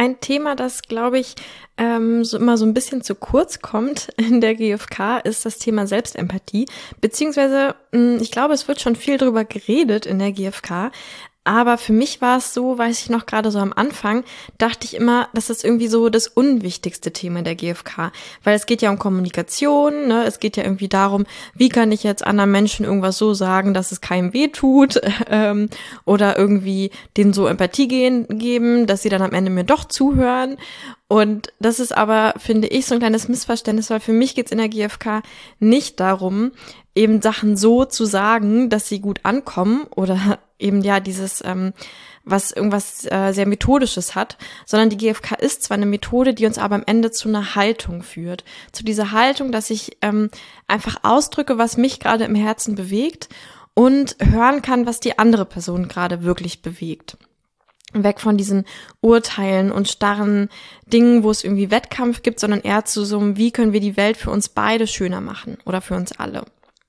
Ein Thema, das, glaube ich, immer so ein bisschen zu kurz kommt in der GfK, ist das Thema Selbstempathie. Beziehungsweise, ich glaube, es wird schon viel drüber geredet in der GfK. Aber für mich war es so, weiß ich noch gerade so am Anfang, dachte ich immer, das ist irgendwie so das unwichtigste Thema der GfK. Weil es geht ja um Kommunikation, ne? Es geht ja irgendwie darum, wie kann ich jetzt anderen Menschen irgendwas so sagen, dass es keinem weh tut, oder irgendwie denen so Empathie geben, dass sie dann am Ende mir doch zuhören. Und das ist aber, finde ich, so ein kleines Missverständnis, weil für mich geht es in der GfK nicht darum, eben Sachen so zu sagen, dass sie gut ankommen oder eben ja dieses, was irgendwas sehr Methodisches hat, sondern die GfK ist zwar eine Methode, die uns aber am Ende zu einer Haltung führt. Zu dieser Haltung, dass ich einfach ausdrücke, was mich gerade im Herzen bewegt und hören kann, was die andere Person gerade wirklich bewegt. Weg von diesen Urteilen und starren Dingen, wo es irgendwie Wettkampf gibt, sondern eher zu so einem, wie können wir die Welt für uns beide schöner machen oder für uns alle.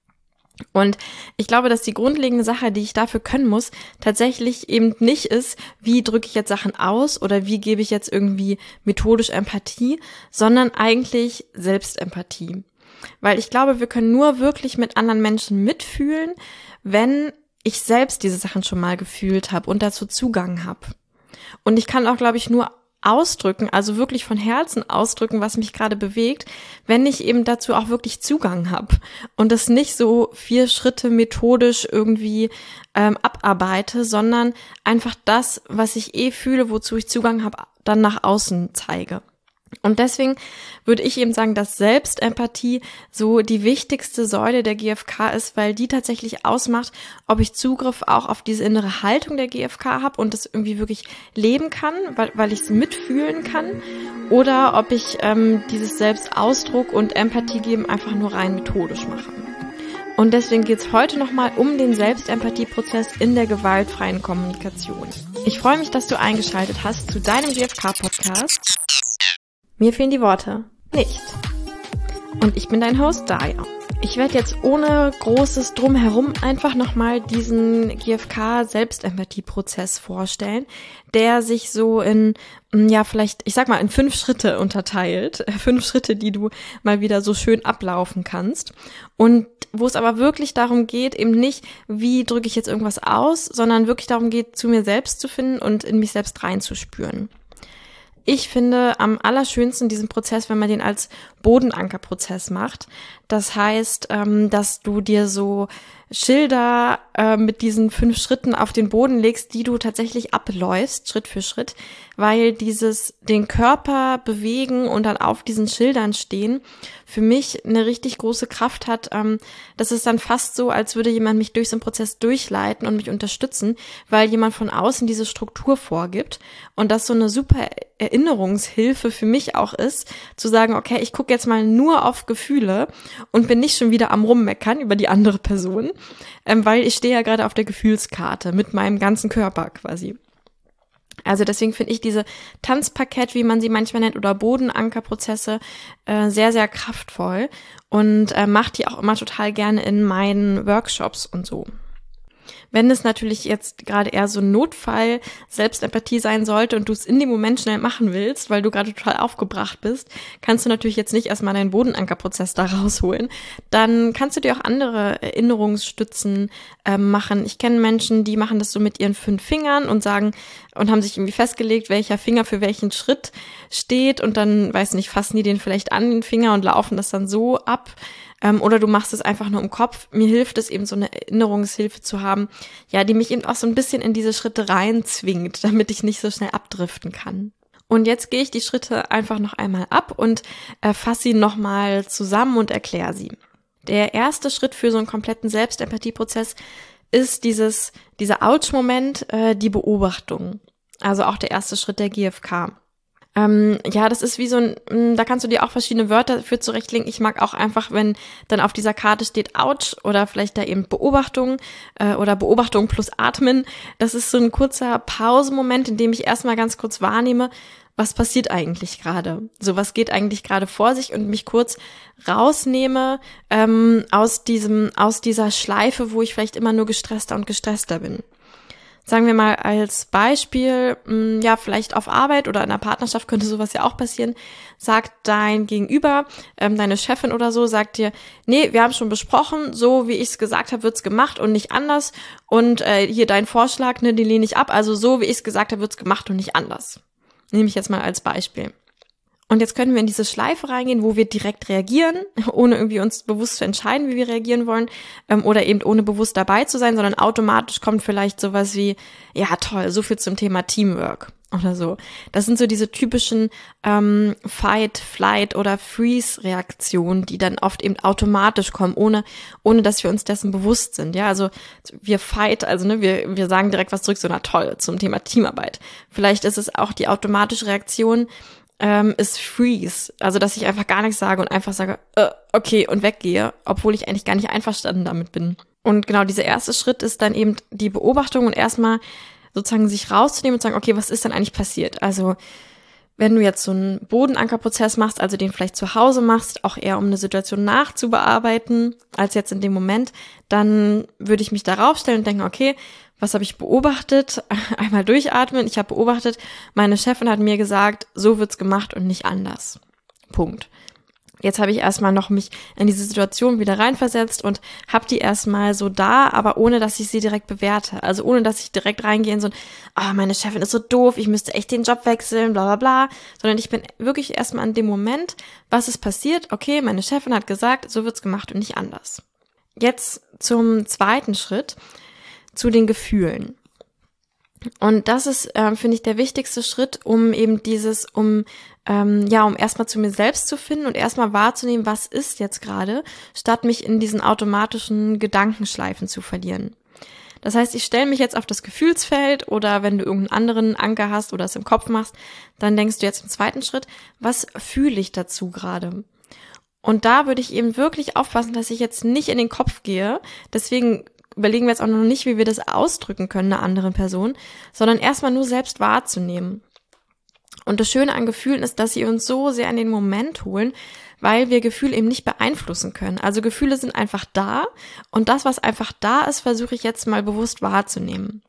Und ich glaube, dass die grundlegende Sache, die ich dafür können muss, tatsächlich eben nicht ist, wie drücke ich jetzt Sachen aus oder wie gebe ich jetzt irgendwie methodisch Empathie, sondern eigentlich Selbstempathie. Weil ich glaube, wir können nur wirklich mit anderen Menschen mitfühlen, wenn ich selbst diese Sachen schon mal gefühlt habe und dazu Zugang habe. Und ich kann auch, glaube ich, nur ausdrücken, also wirklich von Herzen ausdrücken, was mich gerade bewegt, wenn ich eben dazu auch wirklich Zugang habe und das nicht so 4 Schritte methodisch irgendwie abarbeite, sondern einfach das, was ich fühle, wozu ich Zugang habe, dann nach außen zeige. Und deswegen würde ich eben sagen, dass Selbstempathie so die wichtigste Säule der GfK ist, weil die tatsächlich ausmacht, ob ich Zugriff auch auf diese innere Haltung der GfK habe und das irgendwie wirklich leben kann, weil ich es mitfühlen kann, oder ob ich dieses Selbstausdruck und Empathie geben einfach nur rein methodisch mache. Und deswegen geht es heute nochmal um den Selbstempathieprozess in der gewaltfreien Kommunikation. Ich freue mich, dass du eingeschaltet hast zu deinem GfK-Podcast. Mir fehlen die Worte. Nicht. Und ich bin dein Host, Daya. Ich werde jetzt ohne großes Drumherum einfach nochmal diesen GfK-Selbstempathie-Prozess vorstellen, der sich so in, ja vielleicht, ich sag mal, in 5 Schritte unterteilt. 5 Schritte, die du mal wieder so schön ablaufen kannst. Und wo es aber wirklich darum geht, eben nicht, wie drücke ich jetzt irgendwas aus, sondern wirklich darum geht, zu mir selbst zu finden und in mich selbst reinzuspüren. Ich finde am allerschönsten diesen Prozess, wenn man den als Bodenankerprozess macht. Das heißt, dass du dir so Schilder mit diesen 5 Schritten auf den Boden legst, die du tatsächlich abläufst, Schritt für Schritt, weil dieses den Körper bewegen und dann auf diesen Schildern stehen für mich eine richtig große Kraft hat. Das ist dann fast so, als würde jemand mich durch so einen Prozess durchleiten und mich unterstützen, weil jemand von außen diese Struktur vorgibt und das so eine super Erinnerungshilfe für mich auch ist, zu sagen, okay, ich gucke jetzt mal nur auf Gefühle und bin nicht schon wieder am Rummeckern über die andere Person, weil ich stehe ja gerade auf der Gefühlskarte mit meinem ganzen Körper quasi. Also deswegen finde ich diese Tanzparkett, wie man sie manchmal nennt, oder Bodenankerprozesse sehr, sehr kraftvoll und mache die auch immer total gerne in meinen Workshops und so. Wenn es natürlich jetzt gerade eher so ein Notfall Selbstempathie sein sollte und du es in dem Moment schnell machen willst, weil du gerade total aufgebracht bist, kannst du natürlich jetzt nicht erstmal deinen Bodenankerprozess da rausholen. Dann kannst du dir auch andere Erinnerungsstützen machen. Ich kenne Menschen, die machen das so mit ihren 5 Fingern und sagen und haben sich irgendwie festgelegt, welcher Finger für welchen Schritt steht und dann, weiß nicht, fassen die den vielleicht an den Finger und laufen das dann so ab. Oder du machst es einfach nur im Kopf. Mir hilft es eben, so eine Erinnerungshilfe zu haben, ja, die mich eben auch so ein bisschen in diese Schritte reinzwingt, damit ich nicht so schnell abdriften kann. Und jetzt gehe ich die Schritte einfach noch einmal ab und fasse sie nochmal zusammen und erkläre sie. Der erste Schritt für so einen kompletten Selbstempathieprozess ist dieser Ouch-Moment, die Beobachtung. Also auch der erste Schritt der GfK. Ja, das ist wie so ein, da kannst du dir auch verschiedene Wörter für zurechtlegen. Ich mag auch einfach, wenn dann auf dieser Karte steht Ouch oder vielleicht da eben Beobachtung oder Beobachtung plus Atmen. Das ist so ein kurzer Pausemoment, in dem ich erstmal ganz kurz wahrnehme, was passiert eigentlich gerade? So, was geht eigentlich gerade vor sich und mich kurz rausnehme aus dieser Schleife, wo ich vielleicht immer nur gestresster und gestresster bin. Sagen wir mal als Beispiel, ja, vielleicht auf Arbeit oder in einer Partnerschaft könnte sowas ja auch passieren, sagt dein Gegenüber, deine Chefin oder so, sagt dir, nee, wir haben schon besprochen, so wie ich es gesagt habe, wird's gemacht und nicht anders. Und hier dein Vorschlag, ne, den lehne ich ab, also so wie ich es gesagt habe, wird's gemacht und nicht anders. Nehme ich jetzt mal als Beispiel. Und jetzt können wir in diese Schleife reingehen, wo wir direkt reagieren, ohne irgendwie uns bewusst zu entscheiden, wie wir reagieren wollen, oder eben ohne bewusst dabei zu sein, sondern automatisch kommt vielleicht sowas wie, ja toll, so viel zum Thema Teamwork oder so. Das sind so diese typischen Fight, Flight oder Freeze-Reaktionen, die dann oft eben automatisch kommen, ohne dass wir uns dessen bewusst sind. Ja, also wir fight, also ne, wir sagen direkt was zurück, so na toll, zum Thema Teamarbeit. Vielleicht ist es auch die automatische Reaktion, ist Freeze, also dass ich einfach gar nichts sage und einfach sage, okay und weggehe, obwohl ich eigentlich gar nicht einverstanden damit bin. Und genau dieser erste Schritt ist dann eben die Beobachtung und erstmal sozusagen sich rauszunehmen und sagen, okay, was ist denn eigentlich passiert? Also wenn du jetzt so einen Bodenankerprozess machst, also den vielleicht zu Hause machst, auch eher um eine Situation nachzubearbeiten, als jetzt in dem Moment, dann würde ich mich darauf stellen und denken, okay, was habe ich beobachtet? Einmal durchatmen. Ich habe beobachtet, meine Chefin hat mir gesagt, so wird's gemacht und nicht anders. Punkt. Jetzt habe ich erstmal noch mich in diese Situation wieder reinversetzt und habe die erstmal so da, aber ohne, dass ich sie direkt bewerte. Also ohne, dass ich direkt reingehe in so ein, meine Chefin ist so doof, ich müsste echt den Job wechseln, bla bla bla. Sondern ich bin wirklich erstmal an dem Moment, was ist passiert? Okay, meine Chefin hat gesagt, so wird's gemacht und nicht anders. Jetzt zum zweiten Schritt, zu den Gefühlen. Und das ist, finde ich, der wichtigste Schritt, um eben um erstmal zu mir selbst zu finden und erstmal wahrzunehmen, was ist jetzt gerade, statt mich in diesen automatischen Gedankenschleifen zu verlieren. Das heißt, ich stelle mich jetzt auf das Gefühlsfeld oder wenn du irgendeinen anderen Anker hast oder es im Kopf machst, dann denkst du jetzt im zweiten Schritt, was fühle ich dazu gerade? Und da würde ich eben wirklich aufpassen, dass ich jetzt nicht in den Kopf gehe. Deswegen überlegen wir jetzt auch noch nicht, wie wir das ausdrücken können einer anderen Person, sondern erstmal nur selbst wahrzunehmen. Und das Schöne an Gefühlen ist, dass sie uns so sehr in den Moment holen, weil wir Gefühle eben nicht beeinflussen können. Also Gefühle sind einfach da und das, was einfach da ist, versuche ich jetzt mal bewusst wahrzunehmen.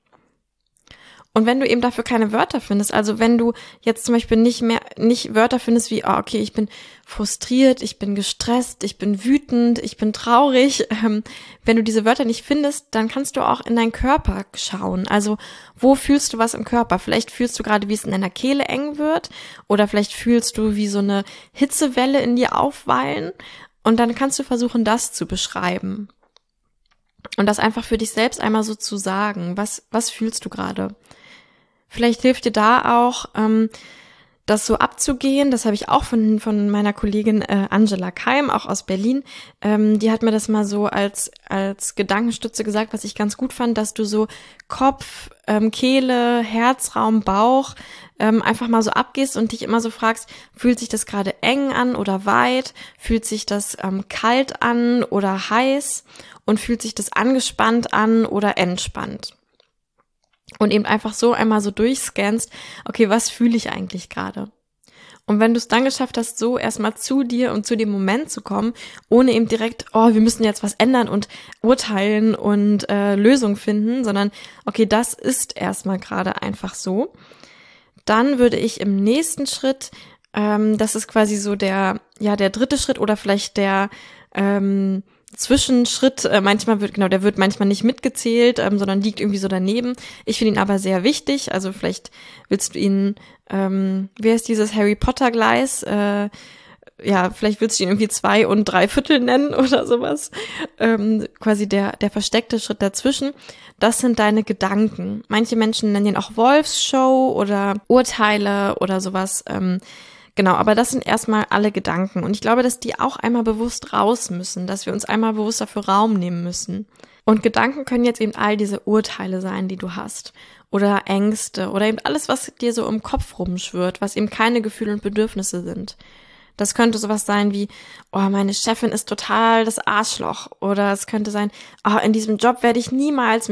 Und wenn du eben dafür keine Wörter findest, also wenn du jetzt zum Beispiel nicht Wörter findest wie, okay, ich bin frustriert, ich bin gestresst, ich bin wütend, ich bin traurig, wenn du diese Wörter nicht findest, dann kannst du auch in deinen Körper schauen. Also wo fühlst du was im Körper? Vielleicht fühlst du gerade, wie es in deiner Kehle eng wird oder vielleicht fühlst du, wie so eine Hitzewelle in dir aufwallen und dann kannst du versuchen, das zu beschreiben. Und das einfach für dich selbst einmal so zu sagen. Was fühlst du gerade? Vielleicht hilft dir da auch, das so abzugehen. Das habe ich auch von meiner Kollegin Angela Keim, auch aus Berlin. Die hat mir das mal so als Gedankenstütze gesagt, was ich ganz gut fand, dass du so Kopf, Kehle, Herzraum, Bauch einfach mal so abgehst und dich immer so fragst, fühlt sich das gerade eng an oder weit? Fühlt sich das kalt an oder heiß? Und fühlt sich das angespannt an oder entspannt? Und eben einfach so einmal so durchscannst, okay, was fühle ich eigentlich gerade? Und wenn du es dann geschafft hast, so erstmal zu dir und zu dem Moment zu kommen, ohne eben direkt, wir müssen jetzt was ändern und urteilen und Lösungen finden, sondern okay, das ist erstmal gerade einfach so, dann würde ich im nächsten Schritt, das ist quasi so der dritte Schritt oder vielleicht der Zwischenschritt, der wird manchmal nicht mitgezählt, sondern liegt irgendwie so daneben. Ich finde ihn aber sehr wichtig, also vielleicht willst du ihn, wie heißt dieses Harry Potter Gleis, vielleicht willst du ihn irgendwie 2 3/4 nennen oder sowas, quasi der versteckte Schritt dazwischen. Das sind deine Gedanken. Manche Menschen nennen ihn auch Wolfsshow oder Urteile oder sowas, genau, aber das sind erstmal alle Gedanken. Und ich glaube, dass die auch einmal bewusst raus müssen, dass wir uns einmal bewusst dafür Raum nehmen müssen. Und Gedanken können jetzt eben all diese Urteile sein, die du hast. Oder Ängste. Oder eben alles, was dir so im Kopf rumschwirrt, was eben keine Gefühle und Bedürfnisse sind. Das könnte sowas sein wie, meine Chefin ist total das Arschloch. Oder es könnte sein, in diesem Job werde ich niemals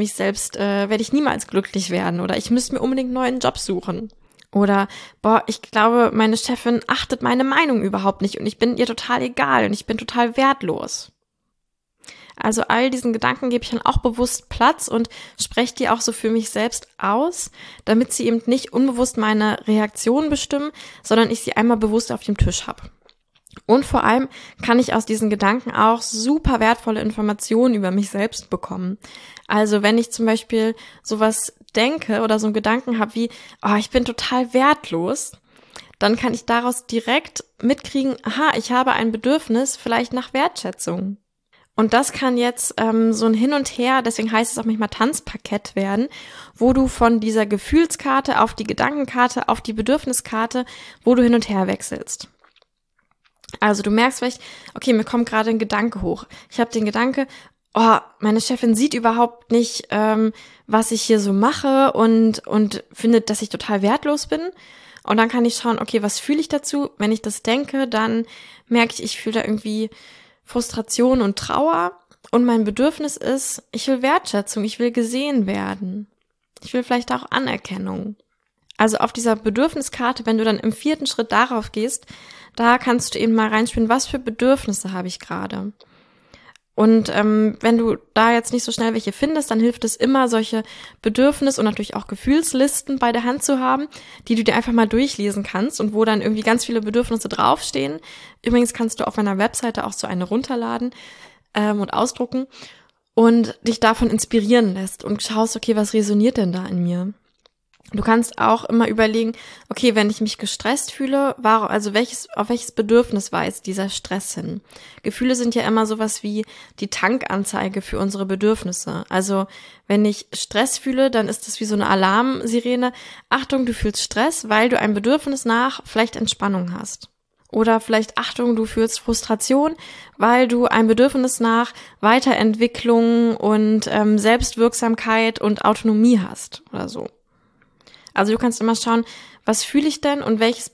glücklich werden. Oder ich müsste mir unbedingt einen neuen Job suchen. Oder, ich glaube, meine Chefin achtet meine Meinung überhaupt nicht und ich bin ihr total egal und ich bin total wertlos. Also all diesen Gedanken gebe ich dann auch bewusst Platz und spreche die auch so für mich selbst aus, damit sie eben nicht unbewusst meine Reaktion bestimmen, sondern ich sie einmal bewusst auf dem Tisch habe. Und vor allem kann ich aus diesen Gedanken auch super wertvolle Informationen über mich selbst bekommen. Also wenn ich zum Beispiel sowas denke oder so einen Gedanken habe wie, oh, ich bin total wertlos, dann kann ich daraus direkt mitkriegen, aha, ich habe ein Bedürfnis vielleicht nach Wertschätzung. Und das kann jetzt so ein Hin und Her, deswegen heißt es auch manchmal Tanzparkett werden, wo du von dieser Gefühlskarte auf die Gedankenkarte, auf die Bedürfniskarte, wo du hin und her wechselst. Also du merkst vielleicht, okay, mir kommt gerade ein Gedanke hoch. Ich habe den Gedanke, oh, meine Chefin sieht überhaupt nicht, was ich hier so mache und findet, dass ich total wertlos bin. Und dann kann ich schauen, okay, was fühle ich dazu? Wenn ich das denke, dann merke ich fühle da irgendwie Frustration und Trauer. Und mein Bedürfnis ist, ich will Wertschätzung, ich will gesehen werden. Ich will vielleicht auch Anerkennung. Also auf dieser Bedürfniskarte, wenn du dann im 4. Schritt darauf gehst, da kannst du eben mal reinspielen, was für Bedürfnisse habe ich gerade. Und wenn du da jetzt nicht so schnell welche findest, dann hilft es immer, solche Bedürfnis- und natürlich auch Gefühlslisten bei der Hand zu haben, die du dir einfach mal durchlesen kannst und wo dann irgendwie ganz viele Bedürfnisse draufstehen. Übrigens kannst du auf meiner Webseite auch so eine runterladen und ausdrucken und dich davon inspirieren lässt und schaust, okay, was resoniert denn da in mir? Du kannst auch immer überlegen, okay, wenn ich mich gestresst fühle, auf welches Bedürfnis weist dieser Stress hin? Gefühle sind ja immer sowas wie die Tankanzeige für unsere Bedürfnisse. Also wenn ich Stress fühle, dann ist das wie so eine Alarmsirene. Achtung, du fühlst Stress, weil du ein Bedürfnis nach vielleicht Entspannung hast. Oder vielleicht, Achtung, du fühlst Frustration, weil du ein Bedürfnis nach Weiterentwicklung und Selbstwirksamkeit und Autonomie hast oder so. Also du kannst immer schauen, was fühle ich denn und auf welches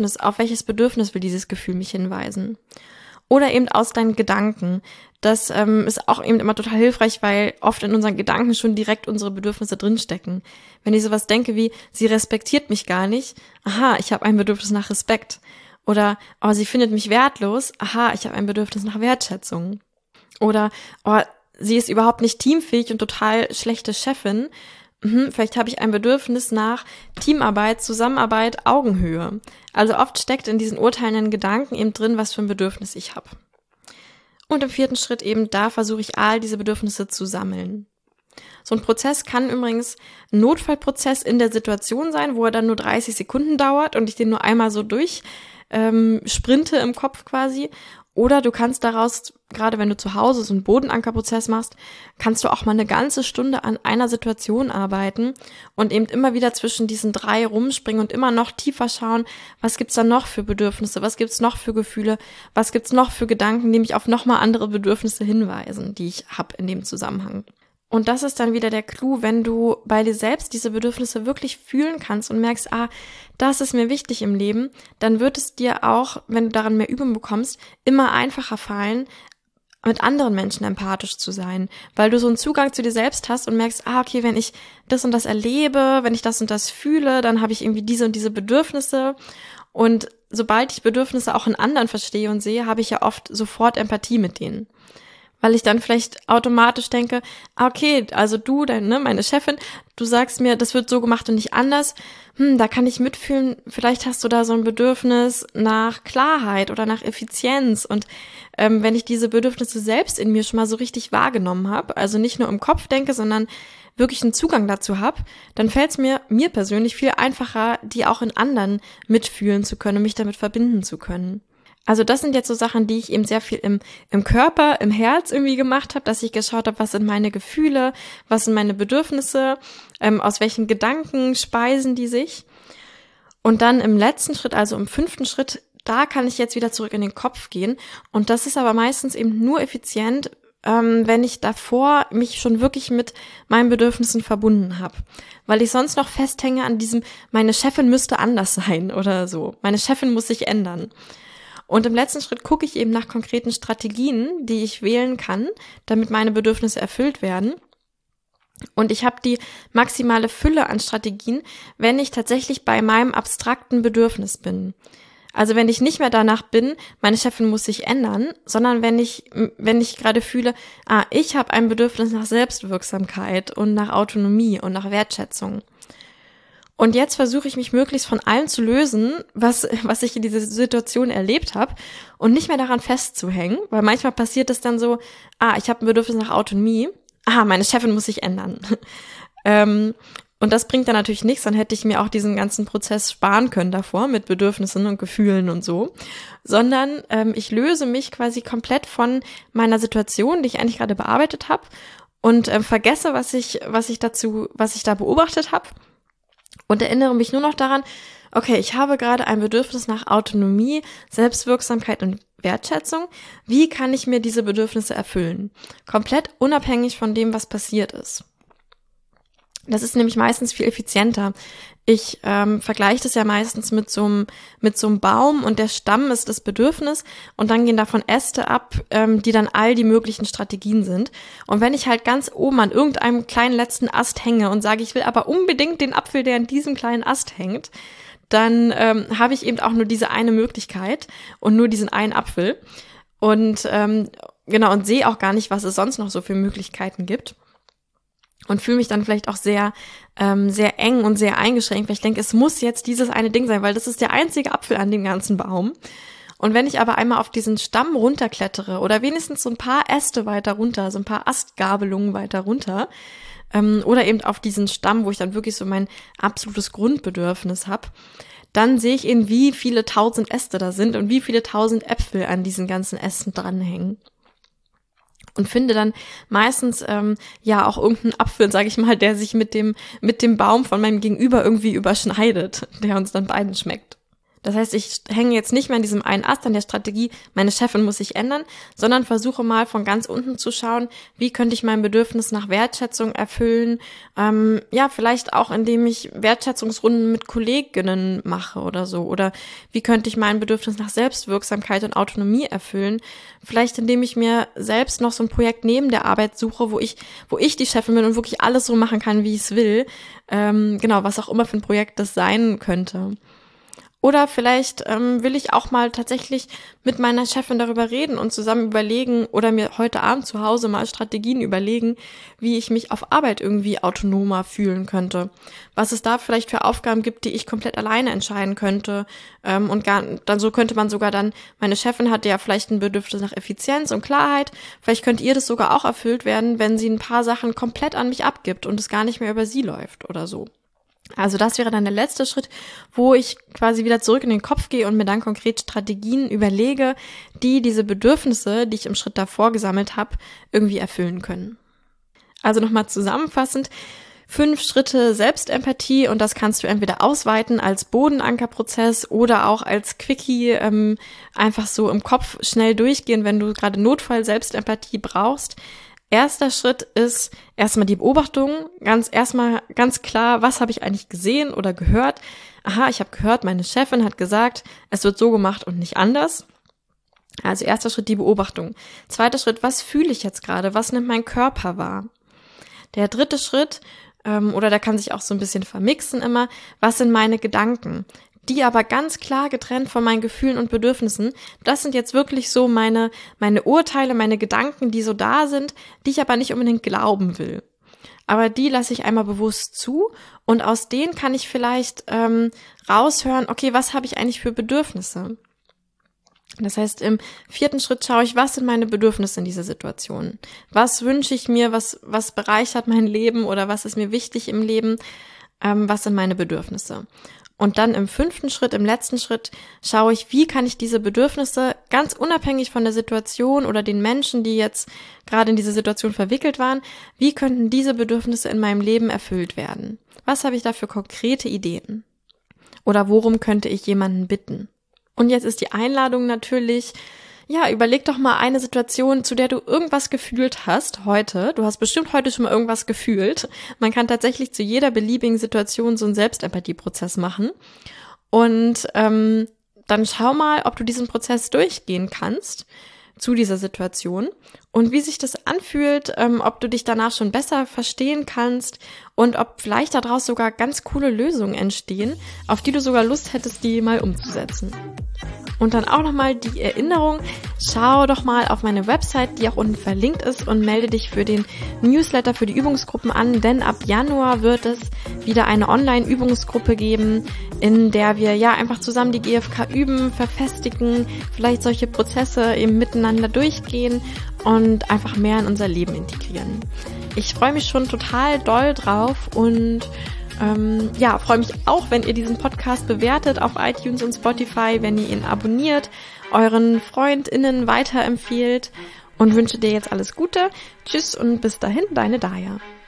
Bedürfnis will dieses Gefühl mich hinweisen. Oder eben aus deinen Gedanken. Das ist auch eben immer total hilfreich, weil oft in unseren Gedanken schon direkt unsere Bedürfnisse drinstecken. Wenn ich sowas denke wie, sie respektiert mich gar nicht, aha, ich habe ein Bedürfnis nach Respekt. Oder, oh, sie findet mich wertlos, aha, ich habe ein Bedürfnis nach Wertschätzung. Oder, oh, sie ist überhaupt nicht teamfähig und total schlechte Chefin, vielleicht habe ich ein Bedürfnis nach Teamarbeit, Zusammenarbeit, Augenhöhe. Also oft steckt in diesen urteilenden Gedanken eben drin, was für ein Bedürfnis ich habe. Und im 4. Schritt eben, da versuche ich all diese Bedürfnisse zu sammeln. So ein Prozess kann übrigens ein Notfallprozess in der Situation sein, wo er dann nur 30 Sekunden dauert und ich den nur einmal so durch sprinte im Kopf quasi. Oder du kannst daraus, gerade wenn du zu Hause so einen Bodenankerprozess machst, kannst du auch mal eine ganze Stunde an einer Situation arbeiten und eben immer wieder zwischen diesen 3 rumspringen und immer noch tiefer schauen, was gibt's da noch für Bedürfnisse, was gibt's noch für Gefühle, was gibt's noch für Gedanken, die mich auf nochmal andere Bedürfnisse hinweisen, die ich habe in dem Zusammenhang. Und das ist dann wieder der Clou, wenn du bei dir selbst diese Bedürfnisse wirklich fühlen kannst und merkst, das ist mir wichtig im Leben, dann wird es dir auch, wenn du daran mehr Übung bekommst, immer einfacher fallen, mit anderen Menschen empathisch zu sein, weil du so einen Zugang zu dir selbst hast und merkst, okay, wenn ich das und das erlebe, wenn ich das und das fühle, dann habe ich irgendwie diese und diese Bedürfnisse. Und sobald ich Bedürfnisse auch in anderen verstehe und sehe, habe ich ja oft sofort Empathie mit denen. Weil ich dann vielleicht automatisch denke, okay, also du, meine Chefin, du sagst mir, das wird so gemacht und nicht anders. Da kann ich mitfühlen, vielleicht hast du da so ein Bedürfnis nach Klarheit oder nach Effizienz. Und wenn ich diese Bedürfnisse selbst in mir schon mal so richtig wahrgenommen habe, also nicht nur im Kopf denke, sondern wirklich einen Zugang dazu habe, dann fällt es mir persönlich viel einfacher, die auch in anderen mitfühlen zu können und mich damit verbinden zu können. Also das sind jetzt so Sachen, die ich eben sehr viel im Körper, im Herz irgendwie gemacht habe, dass ich geschaut habe, was sind meine Gefühle, was sind meine Bedürfnisse, aus welchen Gedanken speisen die sich. Und dann im letzten Schritt, also im 5. Schritt, da kann ich jetzt wieder zurück in den Kopf gehen. Und das ist aber meistens eben nur effizient, wenn ich davor mich schon wirklich mit meinen Bedürfnissen verbunden habe. Weil ich sonst noch festhänge an diesem, meine Chefin müsste anders sein oder so. Meine Chefin muss sich ändern. Und im letzten Schritt gucke ich eben nach konkreten Strategien, die ich wählen kann, damit meine Bedürfnisse erfüllt werden. Und ich habe die maximale Fülle an Strategien, wenn ich tatsächlich bei meinem abstrakten Bedürfnis bin. Also wenn ich nicht mehr danach bin, meine Chefin muss sich ändern, sondern wenn ich gerade fühle, ich habe ein Bedürfnis nach Selbstwirksamkeit und nach Autonomie und nach Wertschätzung. Und jetzt versuche ich mich möglichst von allem zu lösen, was ich in dieser Situation erlebt habe und nicht mehr daran festzuhängen, weil manchmal passiert es dann so, ich habe ein Bedürfnis nach Autonomie, meine Chefin muss sich ändern. Und das bringt dann natürlich nichts, dann hätte ich mir auch diesen ganzen Prozess sparen können davor mit Bedürfnissen und Gefühlen und so, sondern ich löse mich quasi komplett von meiner Situation, die ich eigentlich gerade bearbeitet habe und vergesse, was ich da beobachtet habe. Und erinnere mich nur noch daran, okay, ich habe gerade ein Bedürfnis nach Autonomie, Selbstwirksamkeit und Wertschätzung. Wie kann ich mir diese Bedürfnisse erfüllen? Komplett unabhängig von dem, was passiert ist. Das ist nämlich meistens viel effizienter. Ich vergleiche das ja meistens mit so einem Baum und der Stamm ist das Bedürfnis und dann gehen davon Äste ab, die dann all die möglichen Strategien sind. Und wenn ich halt ganz oben an irgendeinem kleinen letzten Ast hänge und sage, ich will aber unbedingt den Apfel, der an diesem kleinen Ast hängt, dann habe ich eben auch nur diese eine Möglichkeit und nur diesen einen Apfel und und sehe auch gar nicht, was es sonst noch so für Möglichkeiten gibt. Und fühle mich dann vielleicht auch sehr eng und sehr eingeschränkt, weil ich denke, es muss jetzt dieses eine Ding sein, weil das ist der einzige Apfel an dem ganzen Baum. Und wenn ich aber einmal auf diesen Stamm runterklettere oder wenigstens so ein paar Äste weiter runter, so ein paar Astgabelungen weiter runter oder eben auf diesen Stamm, wo ich dann wirklich so mein absolutes Grundbedürfnis habe, dann sehe ich eben, wie viele tausend Äste da sind und wie viele tausend Äpfel an diesen ganzen Ästen dranhängen. Und finde dann meistens auch irgendeinen Apfel, sage ich mal, der sich mit dem Baum von meinem Gegenüber irgendwie überschneidet, der uns dann beiden schmeckt. Das heißt, ich hänge jetzt nicht mehr an diesem einen Ast an der Strategie, meine Chefin muss sich ändern, sondern versuche mal von ganz unten zu schauen, wie könnte ich mein Bedürfnis nach Wertschätzung erfüllen, vielleicht auch indem ich Wertschätzungsrunden mit Kolleginnen mache oder so, oder wie könnte ich mein Bedürfnis nach Selbstwirksamkeit und Autonomie erfüllen, vielleicht indem ich mir selbst noch so ein Projekt neben der Arbeit suche, wo ich die Chefin bin und wirklich alles so machen kann, wie ich es will, was auch immer für ein Projekt das sein könnte. Oder vielleicht will ich auch mal tatsächlich mit meiner Chefin darüber reden und zusammen überlegen oder mir heute Abend zu Hause mal Strategien überlegen, wie ich mich auf Arbeit irgendwie autonomer fühlen könnte. Was es da vielleicht für Aufgaben gibt, die ich komplett alleine entscheiden könnte. So könnte man sogar dann, meine Chefin hatte ja vielleicht ein Bedürfnis nach Effizienz und Klarheit. Vielleicht könnte ihr das sogar auch erfüllt werden, wenn sie ein paar Sachen komplett an mich abgibt und es gar nicht mehr über sie läuft oder so. Also das wäre dann der letzte Schritt, wo ich quasi wieder zurück in den Kopf gehe und mir dann konkret Strategien überlege, die diese Bedürfnisse, die ich im Schritt davor gesammelt habe, irgendwie erfüllen können. Also nochmal zusammenfassend, 5 Schritte Selbstempathie und das kannst du entweder ausweiten als Bodenankerprozess oder auch als Quickie einfach so im Kopf schnell durchgehen, wenn du gerade Notfall-Selbstempathie brauchst. Erster Schritt ist erstmal die Beobachtung, ganz klar, was habe ich eigentlich gesehen oder gehört? Ich habe gehört, meine Chefin hat gesagt, es wird so gemacht und nicht anders. Also erster Schritt die Beobachtung. Zweiter Schritt, was fühle ich jetzt gerade? Was nimmt mein Körper wahr? Der dritte Schritt, der kann sich auch so ein bisschen vermixen immer, was sind meine Gedanken? Die aber ganz klar getrennt von meinen Gefühlen und Bedürfnissen. Das sind jetzt wirklich so meine Urteile, meine Gedanken, die so da sind, die ich aber nicht unbedingt glauben will. Aber die lasse ich einmal bewusst zu und aus denen kann ich vielleicht raushören, okay, was habe ich eigentlich für Bedürfnisse? Das heißt, im 4. Schritt schaue ich, was sind meine Bedürfnisse in dieser Situation? Was wünsche ich mir, was bereichert mein Leben oder was ist mir wichtig im Leben? Was sind meine Bedürfnisse? Und dann im 5. Schritt, im letzten Schritt, schaue ich, wie kann ich diese Bedürfnisse ganz unabhängig von der Situation oder den Menschen, die jetzt gerade in diese Situation verwickelt waren, wie könnten diese Bedürfnisse in meinem Leben erfüllt werden? Was habe ich da für konkrete Ideen? Oder worum könnte ich jemanden bitten? Und jetzt ist die Einladung natürlich, überleg doch mal eine Situation, zu der du irgendwas gefühlt hast heute. Du hast bestimmt heute schon mal irgendwas gefühlt. Man kann tatsächlich zu jeder beliebigen Situation so einen Selbstempathieprozess machen. Und dann schau mal, ob du diesen Prozess durchgehen kannst. zu dieser Situation und wie sich das anfühlt, ob du dich danach schon besser verstehen kannst und ob vielleicht daraus sogar ganz coole Lösungen entstehen, auf die du sogar Lust hättest, die mal umzusetzen. Und dann auch nochmal die Erinnerung, schau doch mal auf meine Website, die auch unten verlinkt ist, und melde dich für den Newsletter für die Übungsgruppen an, denn ab Januar wird es wieder eine Online-Übungsgruppe geben, in der wir ja einfach zusammen die GFK üben, verfestigen, vielleicht solche Prozesse eben miteinander durchgehen und einfach mehr in unser Leben integrieren. Ich freue mich schon total doll drauf und freue mich auch, wenn ihr diesen Podcast bewertet auf iTunes und Spotify, wenn ihr ihn abonniert, euren FreundInnen weiterempfehlt und wünsche dir jetzt alles Gute. Tschüss und bis dahin, deine Daya.